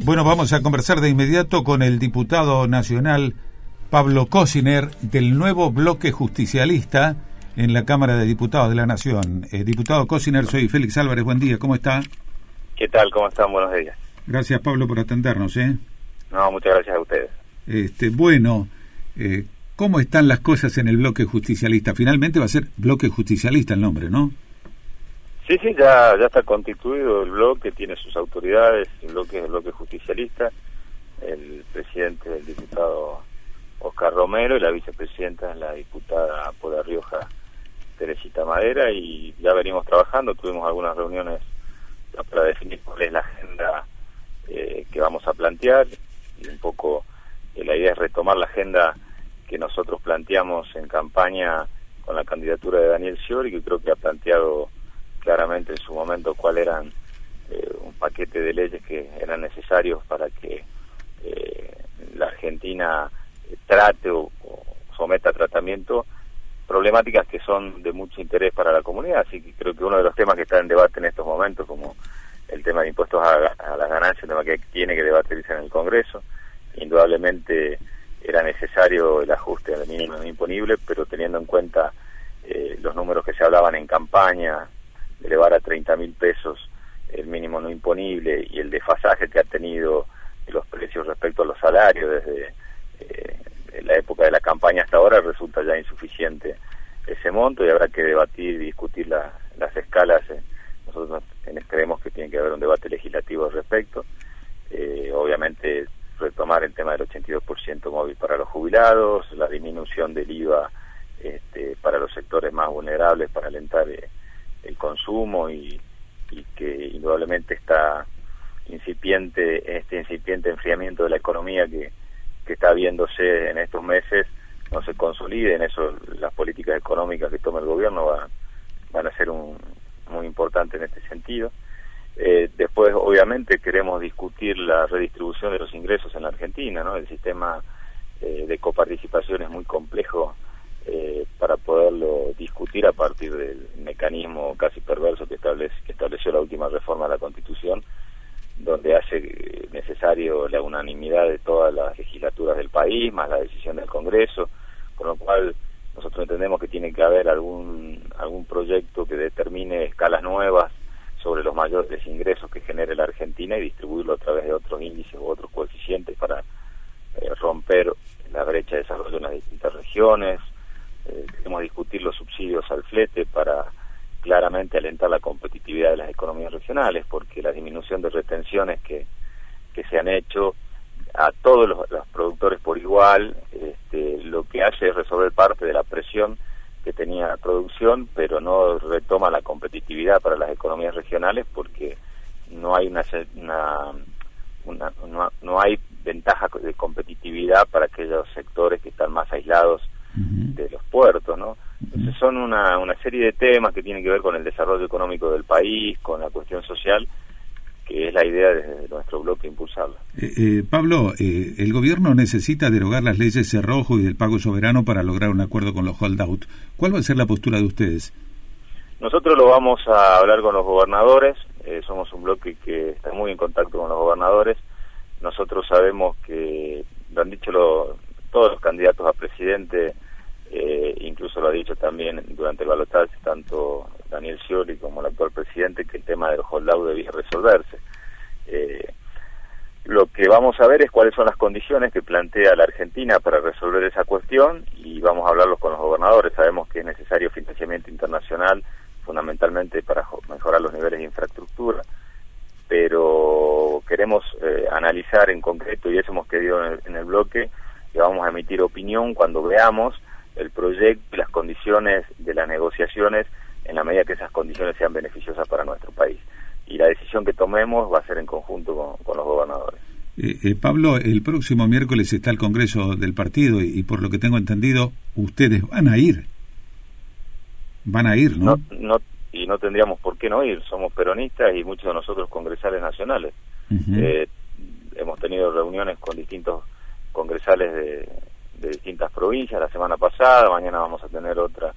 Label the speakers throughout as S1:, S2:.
S1: Bueno, vamos a conversar de inmediato con el diputado nacional Pablo Cosiner del nuevo bloque justicialista en la Cámara de Diputados de la Nación. Diputado Cosiner, soy Félix Álvarez, buen día, ¿cómo está?
S2: ¿Qué tal? ¿Cómo están? Buenos días.
S1: Gracias, Pablo, por atendernos.
S2: No, muchas gracias a ustedes.
S1: Bueno, ¿cómo están las cosas en el bloque justicialista? Finalmente va a ser bloque justicialista el nombre, ¿no?
S2: Sí, ya está constituido el bloque, tiene sus autoridades, el bloque es el bloque justicialista, el presidente es el diputado Oscar Romero y la vicepresidenta es la diputada por La Rioja, Teresita Madera, y ya venimos trabajando, tuvimos algunas reuniones para definir cuál es la agenda que vamos a plantear, y un poco la idea es retomar la agenda que nosotros planteamos en campaña con la candidatura de Daniel Sciori, que creo que ha planteado claramente en su momento cuál eran un paquete de leyes que eran necesarios para que la Argentina trate o someta a tratamiento problemáticas que son de mucho interés para la comunidad. Así que creo que uno de los temas que está en debate en estos momentos, como el tema de impuestos a las ganancias, un tema que tiene que debatirse en el Congreso. Indudablemente era necesario el ajuste al mínimo no imponible, pero teniendo en cuenta los números que se hablaban en campaña, de elevar a 30.000 pesos el mínimo no imponible y el desfasaje que ha tenido los precios respecto a los salarios desde la época de la campaña hasta ahora, resulta ya insuficiente ese monto y habrá que debatir y discutir las escalas. Nosotros creemos que tiene que haber un debate legislativo al respecto. Obviamente retomar el tema del 82% móvil para los jubilados, la disminución del IVA para los sectores más vulnerables para alentar el consumo y que indudablemente este incipiente enfriamiento de la economía que está viéndose en estos meses no se consolide. En eso las políticas económicas que toma el gobierno van a ser muy importantes en este sentido. Después obviamente queremos discutir la redistribución de los ingresos en la Argentina, ¿no? El sistema de coparticipación es muy complejo para poderlo discutir a partir del mecanismo casi perverso que estableció la última reforma de la Constitución, donde hace necesario la unanimidad de todas las legislaturas del país, más la decisión del Congreso, con lo cual nosotros entendemos que tiene que haber algún proyecto que determine escalas nuevas sobre los mayores ingresos que genere la Argentina y distribuirlo a través de otros índices u otros coeficientes para romper la brecha de desarrollo en las distintas regiones. Queremos discutir los subsidios al flete para claramente alentar la competitividad de las economías regionales, porque la disminución de retenciones que se han hecho a todos los productores por igual, lo que hace es resolver parte de la presión que tenía la producción, pero no retoma la competitividad para las economías regionales porque no hay no hay ventaja de competitividad para aquellos sectores que están más aislados de los puertos, ¿no? Entonces son una serie de temas que tienen que ver con el desarrollo económico del país, con la cuestión social, que es la idea de nuestro bloque impulsarla.
S1: Pablo, el gobierno necesita derogar las leyes Cerrojo y del pago soberano para lograr un acuerdo con los holdout. ¿Cuál va a ser la postura de ustedes?
S2: Nosotros lo vamos a hablar con los gobernadores, somos un bloque que está muy en contacto con los gobernadores. Nosotros sabemos que lo han dicho todos los candidatos a presidente, incluso lo ha dicho también durante el balotaje tanto Daniel Sciori como el actual presidente, que el tema del holdout debía resolverse. Lo que vamos a ver es cuáles son las condiciones que plantea la Argentina para resolver esa cuestión y vamos a hablarlos con los gobernadores. Sabemos que es necesario financiamiento internacional, fundamentalmente para mejorar los niveles de infraestructura, pero queremos analizar en concreto, y eso hemos querido en el bloque, que vamos a emitir opinión cuando veamos el proyecto y las condiciones de las negociaciones en la medida que esas condiciones sean beneficiosas para nuestro país. Y la decisión que tomemos va a ser en conjunto con los gobernadores.
S1: Pablo, el próximo miércoles está el Congreso del partido y por lo que tengo entendido, ustedes van a ir. Van a ir, ¿no?
S2: Y no tendríamos por qué no ir. Somos peronistas y muchos de nosotros congresales nacionales. Hemos tenido reuniones con distintos congresales de distintas provincias la semana pasada, mañana vamos a tener otra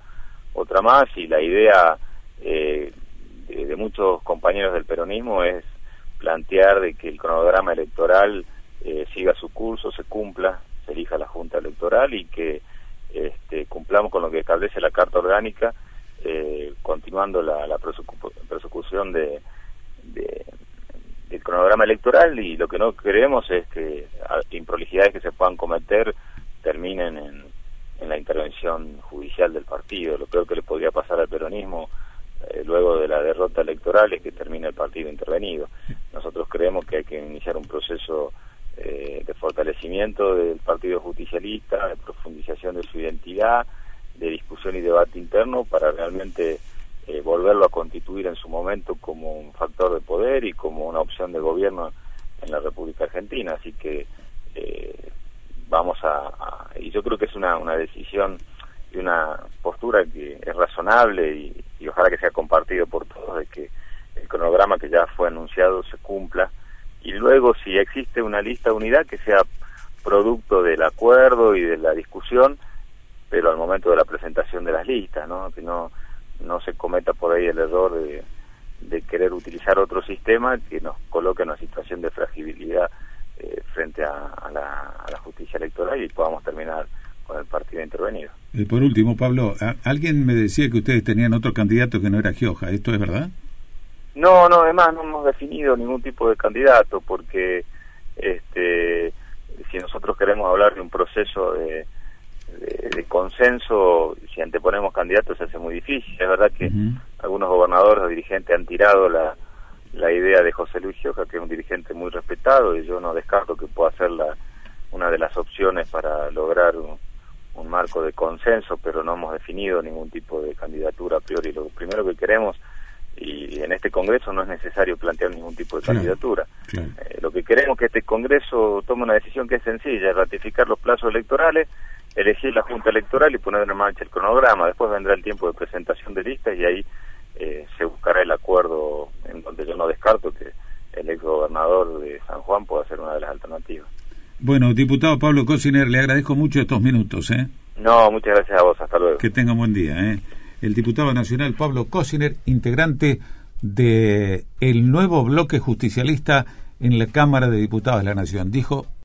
S2: más, y la idea de muchos compañeros del peronismo es plantear de que el cronograma electoral siga su curso, se cumpla, se elija la Junta Electoral y que cumplamos con lo que establece la Carta Orgánica, continuando la persecución del cronograma electoral, y lo que no queremos es que improlijidades que se puedan cometer terminen en la intervención judicial del partido. Lo peor que le podría pasar al peronismo luego de la derrota electoral es que termine el partido intervenido. Nosotros creemos que hay que iniciar un proceso de fortalecimiento del partido justicialista, de profundización de su identidad, de discusión y debate interno para realmente volverlo a constituir en su momento como un factor de poder y como una opción de gobierno en la República Argentina. Así que vamos y yo creo que es una decisión y una postura que es razonable y ojalá que sea compartido por todos, de que el cronograma que ya fue anunciado se cumpla, y luego si existe una lista de unidad que sea producto del acuerdo y de la discusión, pero al momento de la presentación de las listas, ¿no? Que no se cometa por ahí el error de querer utilizar otro sistema que nos coloque en una situación de fragilidad frente a la justicia electoral y podamos terminar con el partido intervenido.
S1: Por último, Pablo, alguien me decía que ustedes tenían otro candidato que no era Gioja, ¿esto es verdad?
S2: No, además no hemos definido ningún tipo de candidato, porque si nosotros queremos hablar de un proceso de consenso, si anteponemos candidatos se hace muy difícil. Es verdad que algunos gobernadores o dirigentes han tirado la idea de José Luis Gioja, que es un dirigente muy respetado, y yo no descarto que pueda ser una de las opciones para lograr un marco de consenso, pero no hemos definido ningún tipo de candidatura a priori. Lo primero que queremos, y en este Congreso no es necesario plantear ningún tipo de candidatura. Claro. Lo que queremos es que este Congreso tome una decisión que es sencilla: ratificar los plazos electorales, elegir la Junta Electoral y poner en marcha el cronograma. Después vendrá el tiempo de presentación de listas y ahí se buscará el acuerdo, en donde yo no descarto que el exgobernador de San Juan pueda ser una de las alternativas.
S1: Bueno, diputado Pablo Cosiner, le agradezco mucho estos minutos.
S2: No, muchas gracias a vos, hasta luego.
S1: Que tenga un buen día. El diputado nacional Pablo Cosiner, integrante de el nuevo bloque justicialista en la Cámara de Diputados de la Nación, dijo: